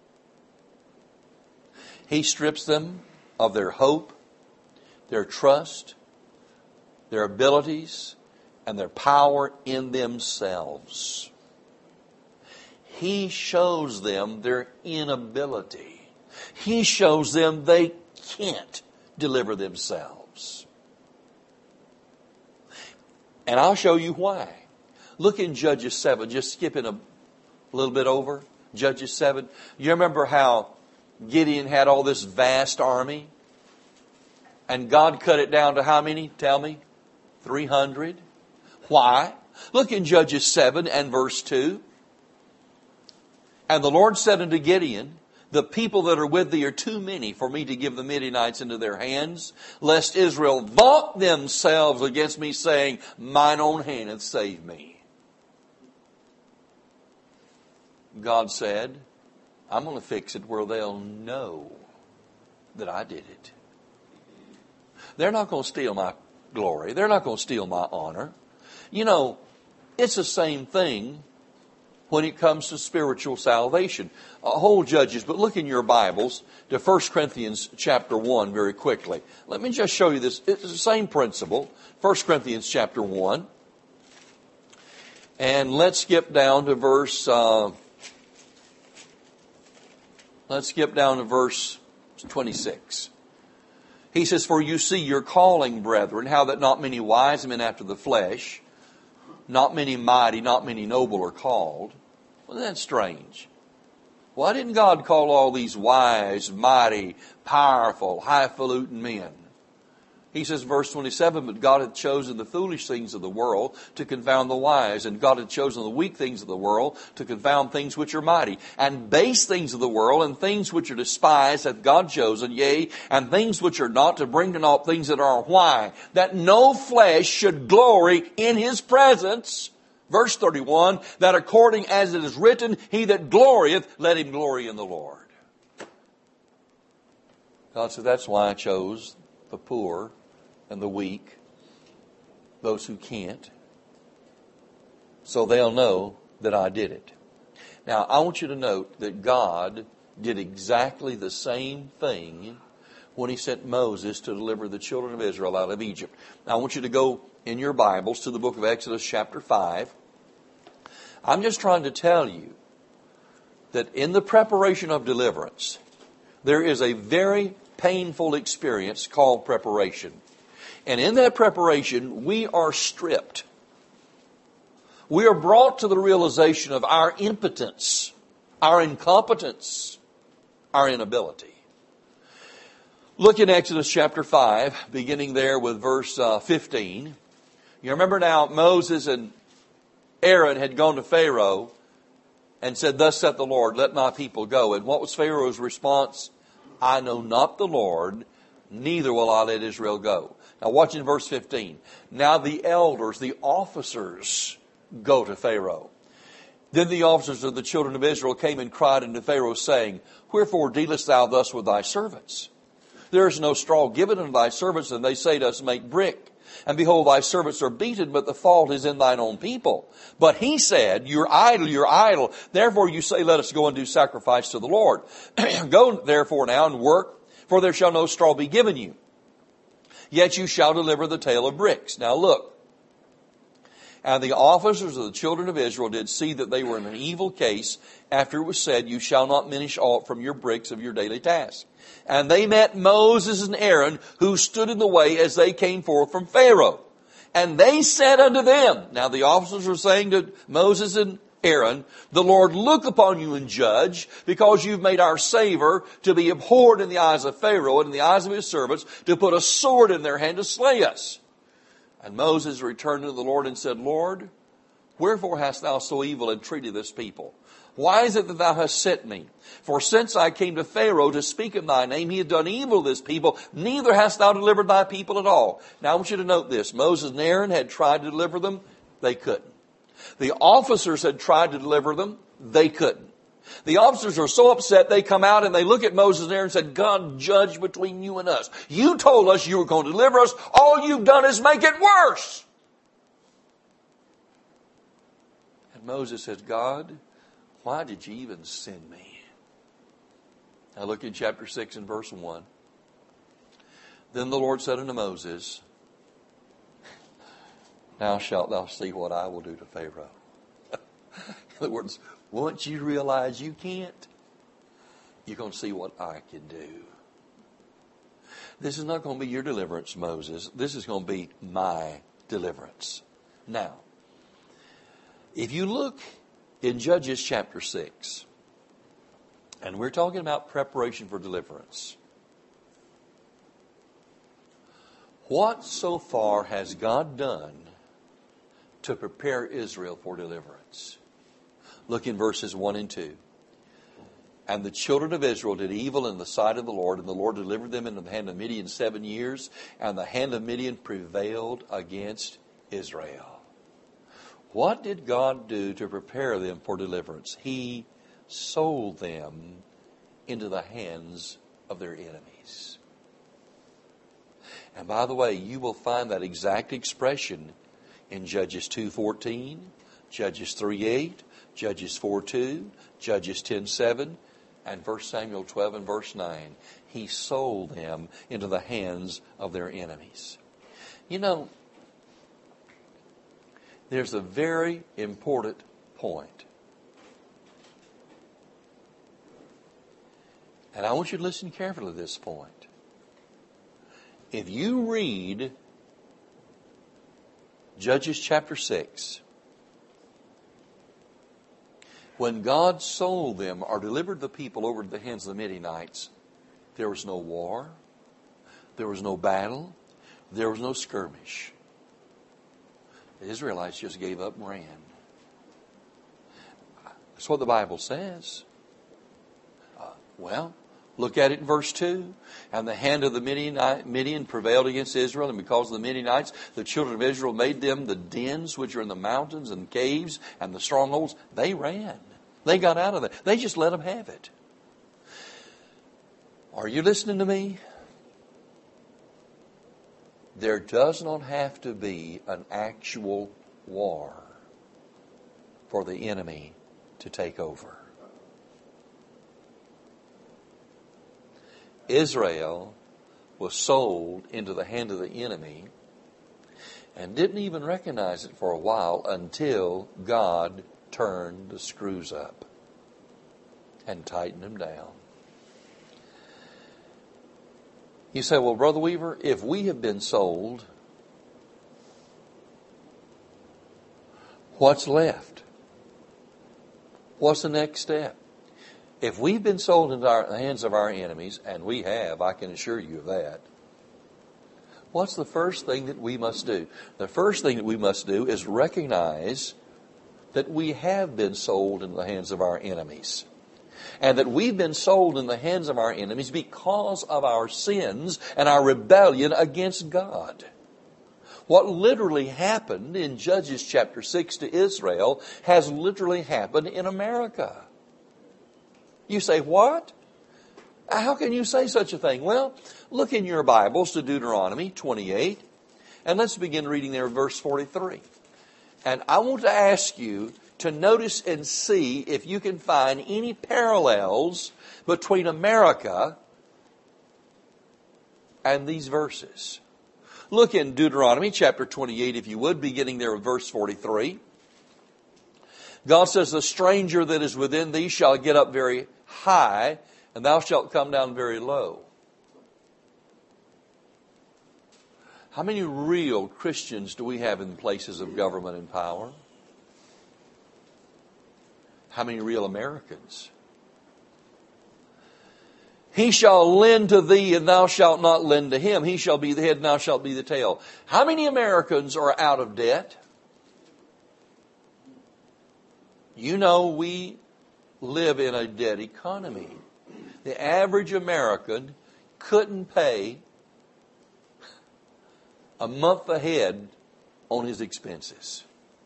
He strips them of their hope, their trust, their abilities, and their power in themselves. He shows them their inability. He shows them they can't deliver themselves. And I'll show you why. Look in Judges 7, just skipping a little bit over. Judges 7. You remember how Gideon had all this vast army? And God cut it down to how many? Tell me. 300. Why? Look in Judges 7 and verse 2. And the Lord said unto Gideon, the people that are with thee are too many for me to give the Midianites into their hands, lest Israel vaunt themselves against me, saying, mine own hand hath saved me. God said, I'm going to fix it where they'll know that I did it. They're not going to steal my glory. They're not going to steal my honor. You know, it's the same thing when it comes to spiritual salvation. Whole Judges, but look in your Bibles to 1 Corinthians chapter 1 very quickly. Let me just show you this. It's the same principle. 1 Corinthians chapter 1. And let's skip down to verse 26. He says, for you see your calling, brethren, how that not many wise men after the flesh, not many mighty, not many noble are called. Well, that's strange. Why didn't God call all these wise, mighty, powerful, highfalutin men? He says, verse 27, but God hath chosen the foolish things of the world to confound the wise, and God hath chosen the weak things of the world to confound things which are mighty. And base things of the world and things which are despised hath God chosen, yea, and things which are not, to bring to naught things that are. Why? That no flesh should glory in His presence. Verse 31, that according as it is written, he that glorieth, let him glory in the Lord. God said, that's why I chose the poor and the weak, those who can't, so they'll know that I did it. Now, I want you to note that God did exactly the same thing when He sent Moses to deliver the children of Israel out of Egypt. Now, I want you to go in your Bibles to the book of Exodus chapter 5. I'm just trying to tell you that in the preparation of deliverance, there is a very painful experience called preparation. And in that preparation, we are stripped. We are brought to the realization of our impotence, our incompetence, our inability. Look in Exodus chapter 5, beginning there with verse 15. You remember now Moses and Aaron had gone to Pharaoh and said, thus saith the Lord, let my people go. And what was Pharaoh's response? I know not the Lord, neither will I let Israel go. Now watch in verse 15. Now the elders, the officers, go to Pharaoh. Then the officers of the children of Israel came and cried unto Pharaoh, saying, wherefore dealest thou thus with thy servants? There is no straw given unto thy servants, and they say to us, make brick. And behold, thy servants are beaten, but the fault is in thine own people. But he said, you're idle, you're idle. Therefore you say, let us go and do sacrifice to the Lord. Go therefore now and work, for there shall no straw be given you. Yet you shall deliver the tale of bricks. Now look. And the officers of the children of Israel did see that they were in an evil case, after it was said, you shall not minish aught from your bricks of your daily task. And they met Moses and Aaron, who stood in the way as they came forth from Pharaoh. And they said unto them, now the officers were saying to Moses and Aaron, the Lord look upon you and judge, because you've made our savor to be abhorred in the eyes of Pharaoh and in the eyes of his servants, to put a sword in their hand to slay us. And Moses returned to the Lord and said, Lord, wherefore hast thou so evil entreated this people? Why is it that thou hast sent me? For since I came to Pharaoh to speak in thy name, he had done evil to this people, neither hast thou delivered thy people at all. Now I want you to note this. Moses and Aaron had tried to deliver them. They couldn't. The officers had tried to deliver them. They couldn't. The officers are so upset, they come out and they look at Moses and Aaron and said, God, judge between you and us. You told us you were going to deliver us. All you've done is make it worse. And Moses says, God, why did you even send me? Now look in chapter 6 and verse 1. Then the Lord said unto Moses, now shalt thou see what I will do to Pharaoh. In other words, once you realize you can't, you're going to see what I can do. This is not going to be your deliverance, Moses. This is going to be my deliverance. Now, If you look in Judges chapter 6, and we're talking about preparation for deliverance, what so far has God done to prepare Israel for deliverance? Look in verses 1 and 2. And the children of Israel did evil in the sight of the Lord, and the Lord delivered them into the hand of Midian 7 years, and the hand of Midian prevailed against Israel. What did God do to prepare them for deliverance? He sold them into the hands of their enemies. And by the way, you will find that exact expression in Judges 2:14, Judges 3:8, Judges 4:2, Judges 10:7, and 1 Samuel 12 and verse 9. He sold them into the hands of their enemies. You know, there's a very important point. And I want you to listen carefully to this point. If you read Judges chapter 6, when God sold them or delivered the people over to the hands of the Midianites, there was no war, there was no battle, there was no skirmish. The Israelites just gave up and ran. That's what the Bible says. Look at it in verse 2. And the hand of the Midian prevailed against Israel, and because of the Midianites, the children of Israel made them the dens which are in the mountains and caves and the strongholds. They ran. They got out of there. They just let them have it. Are you listening to me? There does not have to be an actual war for the enemy to take over. Israel was sold into the hand of the enemy and didn't even recognize it for a while until God turned the screws up and tightened them down. You say, well, Brother Weaver, if we have been sold, what's left? What's the next step? If we've been sold into the hands of our enemies, and we have, I can assure you of that, what's the first thing that we must do? The first thing that we must do is recognize that we have been sold into the hands of our enemies. And that we've been sold in the hands of our enemies because of our sins and our rebellion against God. What literally happened in Judges chapter 6 to Israel has literally happened in America. You say, what? How can you say such a thing? Well, look in your Bibles to Deuteronomy 28, and let's begin reading there verse 43. And I want to ask you to notice and see if you can find any parallels between America and these verses. Look in Deuteronomy chapter 28, if you would, beginning there with verse 43. God says, the stranger that is within thee shall get up very high, and thou shalt come down very low. How many real Christians do we have in places of government and power? How many real Americans? He shall lend to thee, and thou shalt not lend to him. He shall be the head, and thou shalt be the tail. How many Americans are out of debt? You know, we live in a debt economy. The average American couldn't pay a month ahead on his expenses.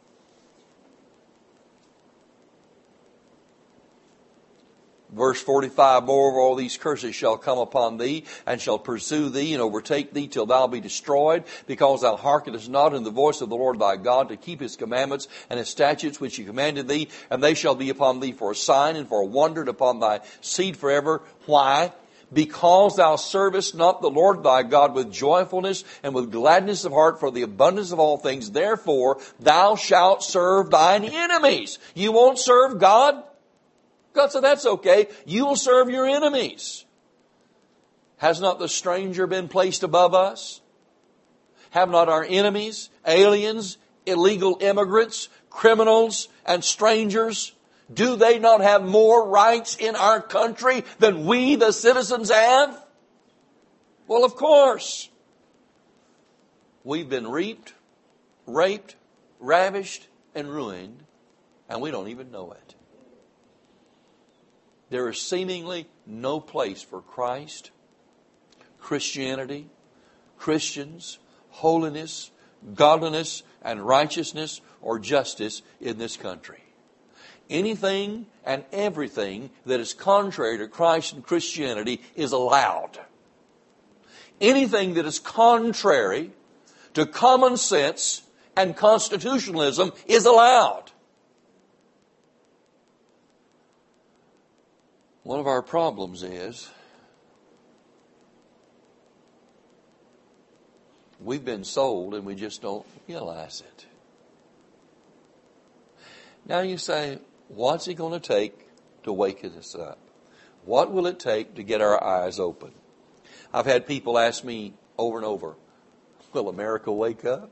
Verse 45, moreover, all these curses shall come upon thee, and shall pursue thee, and overtake thee, till thou be destroyed, because thou hearkenest not in the voice of the Lord thy God, to keep his commandments and his statutes which he commanded thee, and they shall be upon thee for a sign and for a wonder, and upon thy seed forever. Why? Because thou servest not the Lord thy God with joyfulness and with gladness of heart for the abundance of all things. Therefore, thou shalt serve thine enemies. You won't serve God? God said, that's okay. You will serve your enemies. Has not the stranger been placed above us? Have not our enemies, aliens, illegal immigrants, criminals and strangers, do they not have more rights in our country than we, the citizens, have? Well, of course. We've been reaped, raped, ravished, and ruined, and we don't even know it. There is seemingly no place for Christ, Christianity, Christians, holiness, godliness, and righteousness or justice in this country. Anything and everything that is contrary to Christ and Christianity is allowed. Anything that is contrary to common sense and constitutionalism is allowed. One of our problems is we've been sold and we just don't realize it. Now you say, what's it going to take to wake us up? What will it take to get our eyes open? I've had people ask me over and over, will America wake up?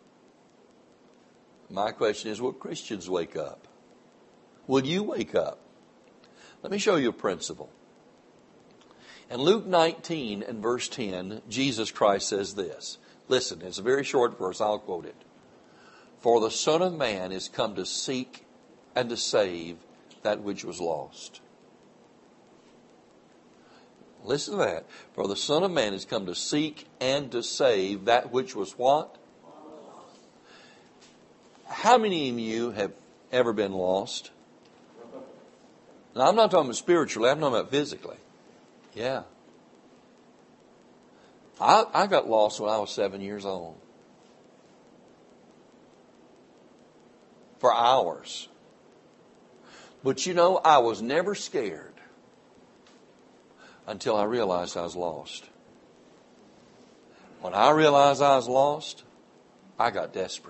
My question is, will Christians wake up? Will you wake up? Let me show you a principle. In Luke 19 and verse 10, Jesus Christ says this. Listen, it's a very short verse. I'll quote it. For the Son of Man is come to seek and to save that which was lost. Listen to that. For the Son of Man is come to seek and to save that which was what? How many of you have ever been lost? Now, I'm not talking about spiritually. I'm talking about physically. Yeah. I got lost when I was 7 years old. For hours. But you know, I was never scared until I realized I was lost. When I realized I was lost, I got desperate.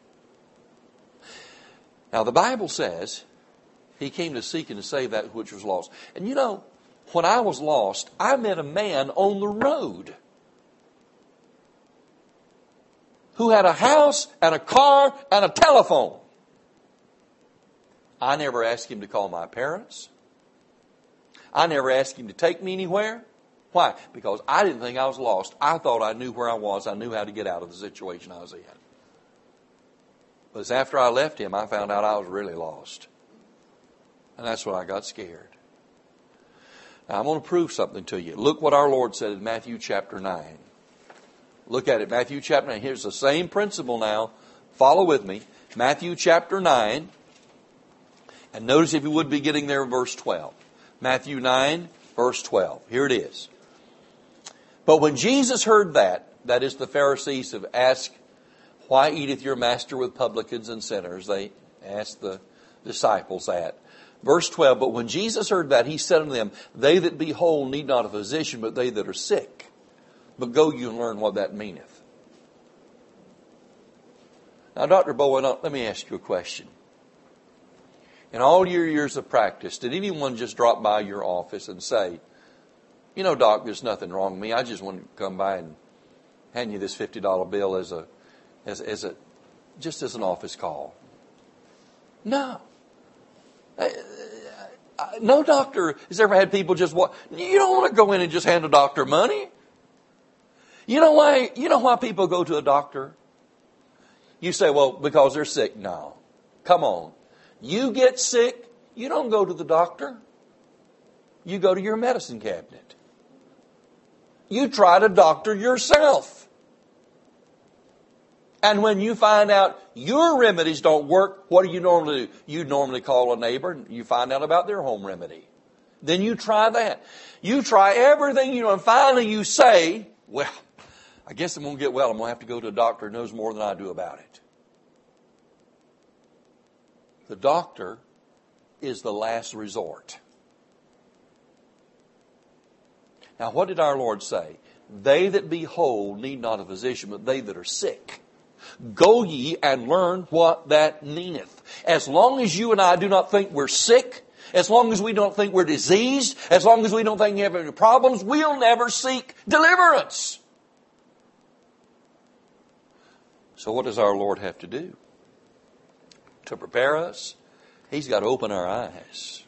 Now, the Bible says He came to seek and to save that which was lost. And you know, when I was lost, I met a man on the road who had a house and a car and a telephone. I never asked him to call my parents. I never asked him to take me anywhere. Why? Because I didn't think I was lost. I thought I knew where I was. I knew how to get out of the situation I was in. But it's after I left him, I found out I was really lost. And that's when I got scared. Now, I'm going to prove something to you. Look what our Lord said in Matthew chapter 9. Look at it, Matthew chapter 9. Here's the same principle now. Follow with me. Matthew chapter 9. And notice, if you would, be getting there, verse 12. Matthew 9, verse 12. Here it is. But when Jesus heard that is the Pharisees have asked, why eateth your master with publicans and sinners? They asked the disciples that. Verse 12, but when Jesus heard that, He said unto them, they that be whole need not a physician, but they that are sick. But go you and learn what that meaneth. Now, Dr. Bowen, let me ask you a question. In all your years of practice, did anyone just drop by your office and say, you know, Doc, there's nothing wrong with me. I just want to come by and hand you this $50 bill as an office call? No. No doctor has ever had people just walk. You don't want to go in and just hand a doctor money. You know why people go to a doctor? You say, well, because they're sick. No. Come on. You get sick, you don't go to the doctor. You go to your medicine cabinet. You try to doctor yourself. And when you find out your remedies don't work, what do you normally do? You normally call a neighbor and you find out about their home remedy. Then you try that. You try everything you know, and finally you say, well, I guess I'm going to get well. I'm going to have to go to a doctor who knows more than I do about it. The doctor is the last resort. Now, what did our Lord say? They that be whole need not a physician, but they that are sick. Go ye and learn what that meaneth. As long as you and I do not think we're sick, as long as we don't think we're diseased, as long as we don't think we have any problems, we'll never seek deliverance. So what does our Lord have to do? to prepare us, He's got to open our eyes.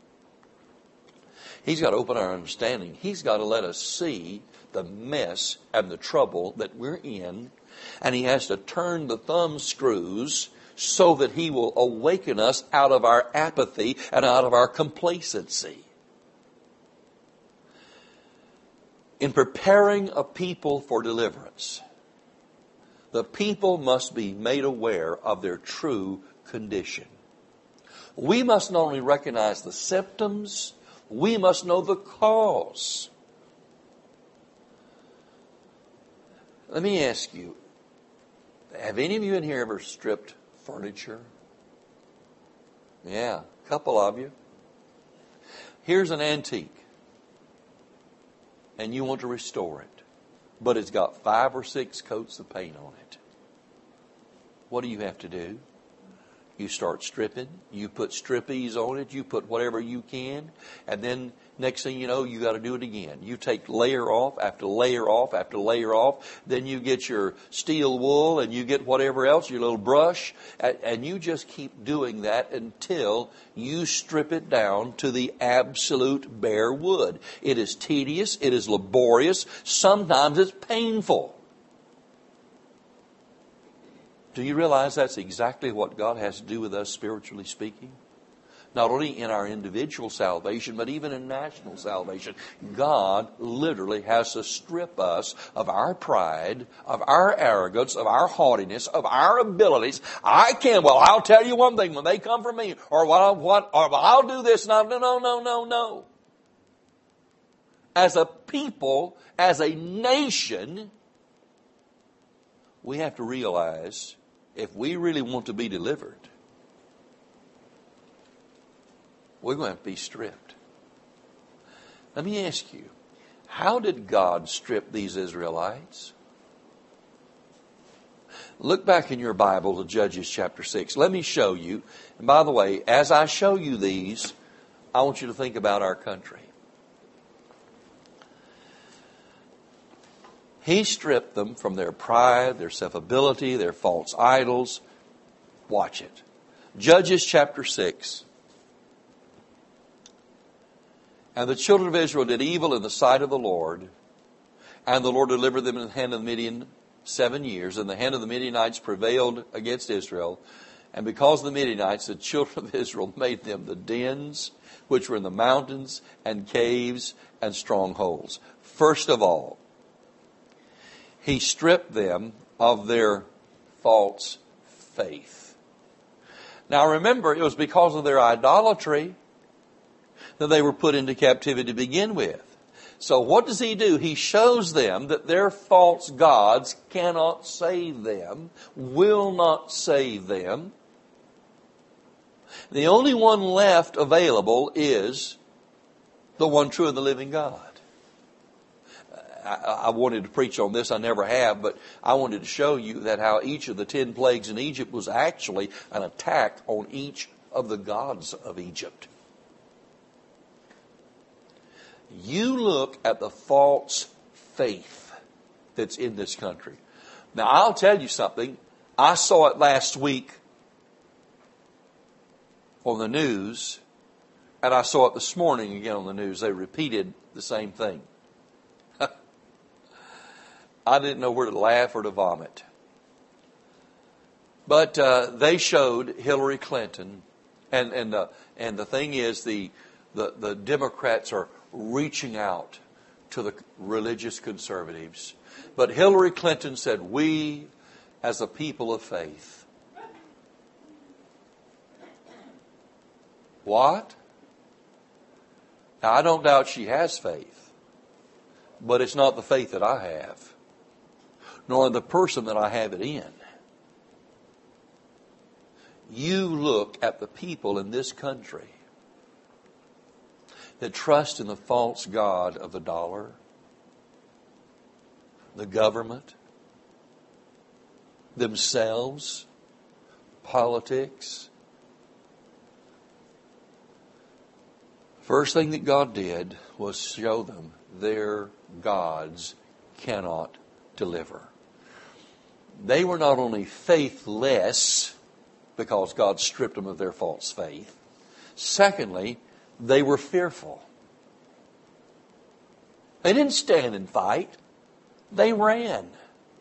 He's got to open our understanding. He's got to let us see the mess and the trouble that we're in. And He has to turn the thumb screws so that He will awaken us out of our apathy and out of our complacency. In preparing a people for deliverance, the people must be made aware of their true condition. We must not only recognize the symptoms, we must know the cause. Let me ask you, have any of you in here ever stripped furniture? Yeah, a couple of you. Here's an antique, and you want to restore it, but it's got 5 or 6 coats of paint on it. What do you have to do? You start stripping. You put strippies on it. You put whatever you can. And then next thing you know, you got to do it again. You take layer off after layer off after layer off. Then you get your steel wool and you get whatever else, your little brush. And you just keep doing that until you strip it down to the absolute bare wood. It is tedious. It is laborious. Sometimes it's painful. Do you realize that's exactly what God has to do with us spiritually speaking? Not only in our individual salvation, but even in national salvation. God literally has to strip us of our pride, of our arrogance, of our haughtiness, of our abilities. I'll tell you one thing when they come from me, or I'll do this. No. As a people, as a nation, we have to realize if we really want to be delivered, we're going to have to be stripped. Let me ask you, how did God strip these Israelites? Look back in your Bible to Judges chapter 6. Let me show you. And by the way, as I show you these, I want you to think about our country. He stripped them from their pride, their self-ability, their false idols. Watch it. Judges chapter 6. And the children of Israel did evil in the sight of the Lord, and the Lord delivered them in the hand of the Midian 7 years, and the hand of the Midianites prevailed against Israel. And because of the Midianites, the children of Israel made them the dens which were in the mountains and caves and strongholds. First of all, He stripped them of their false faith. Now remember, it was because of their idolatry that they were put into captivity to begin with. So what does He do? He shows them that their false gods cannot save them, will not save them. The only one left available is the one true and the living God. I wanted to preach on this, I never have, but I wanted to show you that how each of the 10 plagues in Egypt was actually an attack on each of the gods of Egypt. You look at the false faith that's in this country. Now, I'll tell you something. I saw it last week on the news, and I saw it this morning again on the news. They repeated the same thing. I didn't know where to laugh or to vomit. But they showed Hillary Clinton, and the thing is, the Democrats are reaching out to the religious conservatives. But Hillary Clinton said, "We, as a people of faith." What? Now, I don't doubt she has faith, but it's not the faith that I have, nor the person that I have it in. You look at the people in this country that trust in the false god of the dollar, the government, themselves, politics. First thing that God did was show them their gods cannot deliver. They were not only faithless, because God stripped them of their false faith. Secondly, they were fearful. They didn't stand and fight. They ran.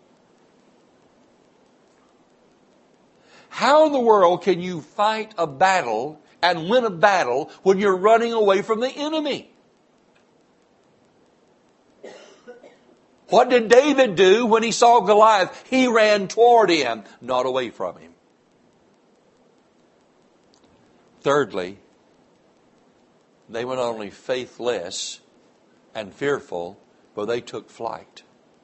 How in the world can you fight a battle and win a battle when you're running away from the enemy? What did David do when he saw Goliath? He ran toward him, not away from him. Thirdly, they were not only faithless and fearful, but they took flight.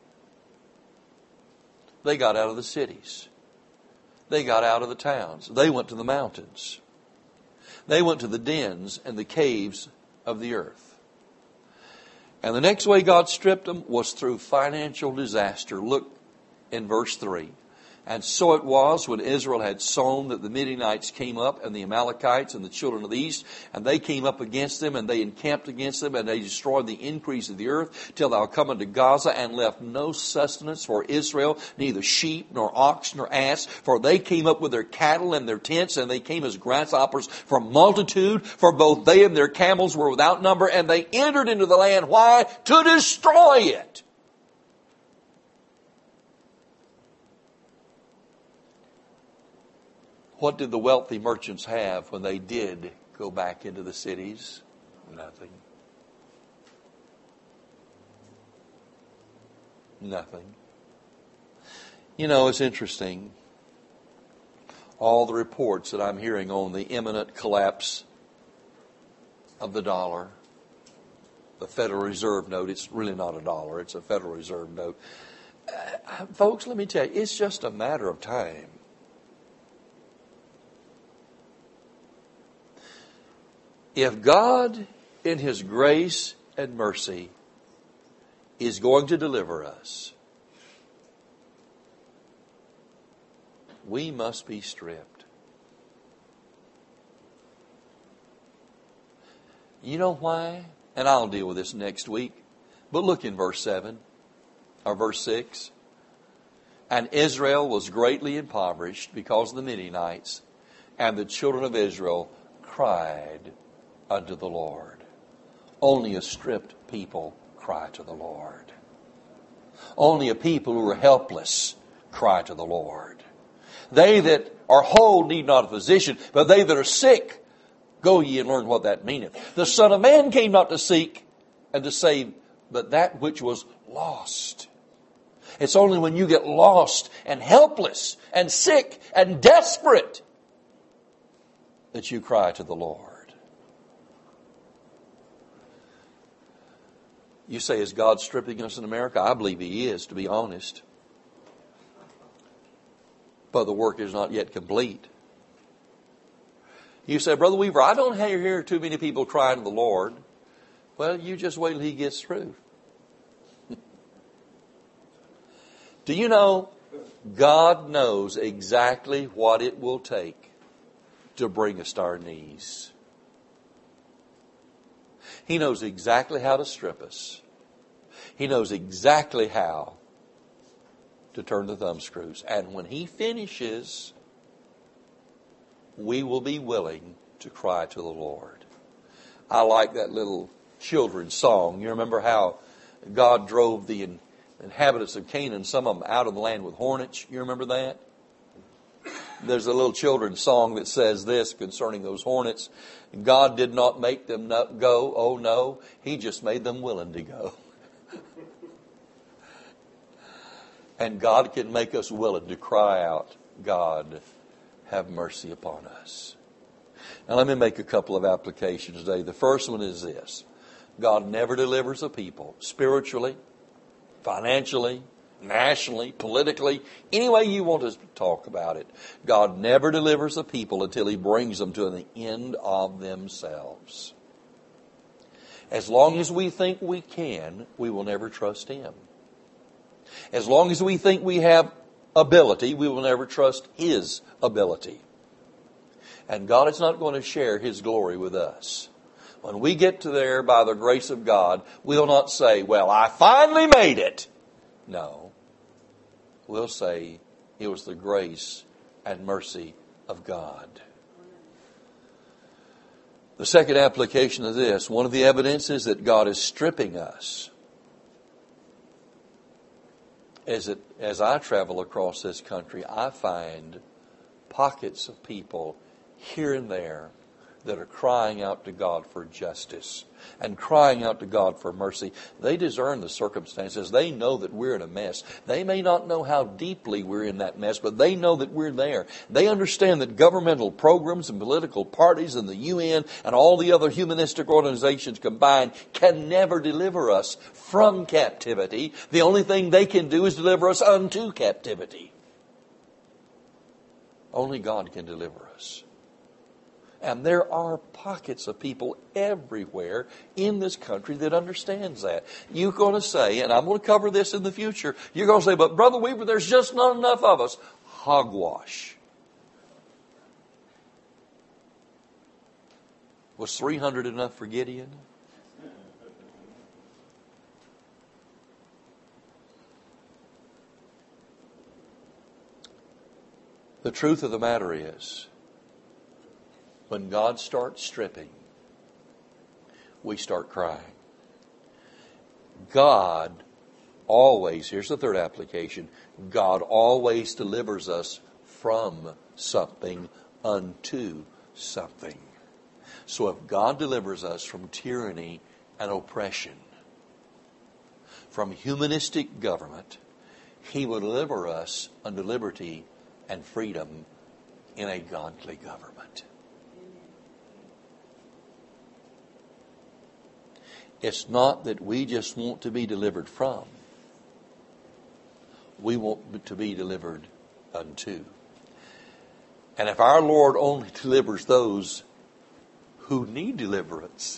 They got out of the cities. They got out of the towns. They went to the mountains. They went to the dens and the caves of the earth. And the next way God stripped them was through financial disaster. Look in verse 3. And so it was when Israel had sown that the Midianites came up, and the Amalekites and the children of the east, and they came up against them, and they encamped against them, and they destroyed the increase of the earth, till thou come unto Gaza, and left no sustenance for Israel, neither sheep, nor ox, nor ass. For they came up with their cattle and their tents, and they came as grasshoppers for multitude, for both they and their camels were without number, and they entered into the land. Why? To destroy it. What did the wealthy merchants have when they did go back into the cities? Nothing. Nothing. You know, it's interesting. All the reports that I'm hearing on the imminent collapse of the dollar, the Federal Reserve note, it's really not a dollar, it's a Federal Reserve note. Folks, let me tell you, it's just a matter of time. If God, in His grace and mercy, is going to deliver us, we must be stripped. You know why? And I'll deal with this next week. But look in verse 7 or verse 6. And Israel was greatly impoverished because of the Midianites, and the children of Israel cried unto the Lord. Only a stripped people cry to the Lord. Only a people who are helpless cry to the Lord. They that are whole need not a physician, but they that are sick, go ye and learn what that meaneth. The Son of Man came not to seek and to save, but that which was lost. It's only when you get lost and helpless and sick and desperate that you cry to the Lord. You say, is God stripping us in America? I believe He is, to be honest. But the work is not yet complete. You say, Brother Weaver, I don't hear too many people crying to the Lord. Well, you just wait till He gets through. Do you know, God knows exactly what it will take to bring us to our knees. He knows exactly how to strip us. He knows exactly how to turn the thumb screws. And when He finishes, we will be willing to cry to the Lord. I like that little children's song. You remember how God drove the inhabitants of Canaan, some of them out of the land with hornets? You remember that? There's a little children's song that says this concerning those hornets. God did not make them not go. Oh no, He just made them willing to go. And God can make us willing to cry out, God, have mercy upon us. Now let me make a couple of applications today. The first one is this. God never delivers a people spiritually, financially, nationally, politically, any way you want to talk about it. God never delivers a people until He brings them to the end of themselves. As long as we think we can, we will never trust Him. As long as we think we have ability, we will never trust His ability. And God is not going to share His glory with us. When we get to there by the grace of God, we'll not say, well, I finally made it. No. We'll say, it was the grace and mercy of God. The second application of this, one of the evidences that God is stripping us. As I travel across this country, I find pockets of people here and there that are crying out to God for justice and crying out to God for mercy. They discern the circumstances. They know that we're in a mess. They may not know how deeply we're in that mess, but they know that we're there. They understand that governmental programs and political parties and the UN and all the other humanistic organizations combined can never deliver us from captivity. The only thing they can do is deliver us unto captivity. Only God can deliver us. And there are pockets of people everywhere in this country that understands that. You're going to say, and I'm going to cover this in the future, you're going to say, but Brother Weaver, there's just not enough of us. Hogwash. Was 300 enough for Gideon? The truth of the matter is, when God starts stripping, we start crying. God always, here's the third application, God always delivers us from something unto something. So if God delivers us from tyranny and oppression, from humanistic government, He will deliver us unto liberty and freedom in a godly government. It's not that we just want to be delivered from. We want to be delivered unto. And if our Lord only delivers those who need deliverance,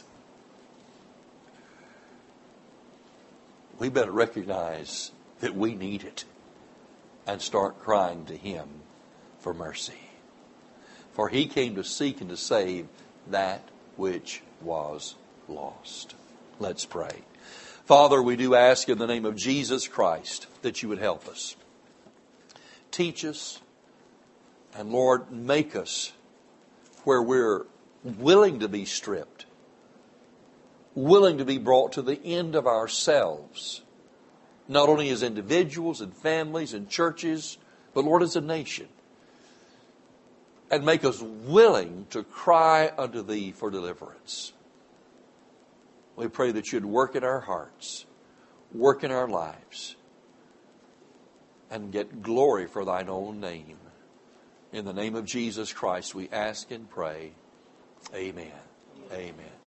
we better recognize that we need it and start crying to Him for mercy. For He came to seek and to save that which was lost. Let's pray. Father, we do ask in the name of Jesus Christ that You would help us. Teach us, and Lord, make us where we're willing to be stripped, willing to be brought to the end of ourselves, not only as individuals and families and churches, but Lord, as a nation. And make us willing to cry unto Thee for deliverance. We pray that You'd work in our hearts, work in our lives, and get glory for Thine own name. In the name of Jesus Christ we ask and pray. Amen. Amen.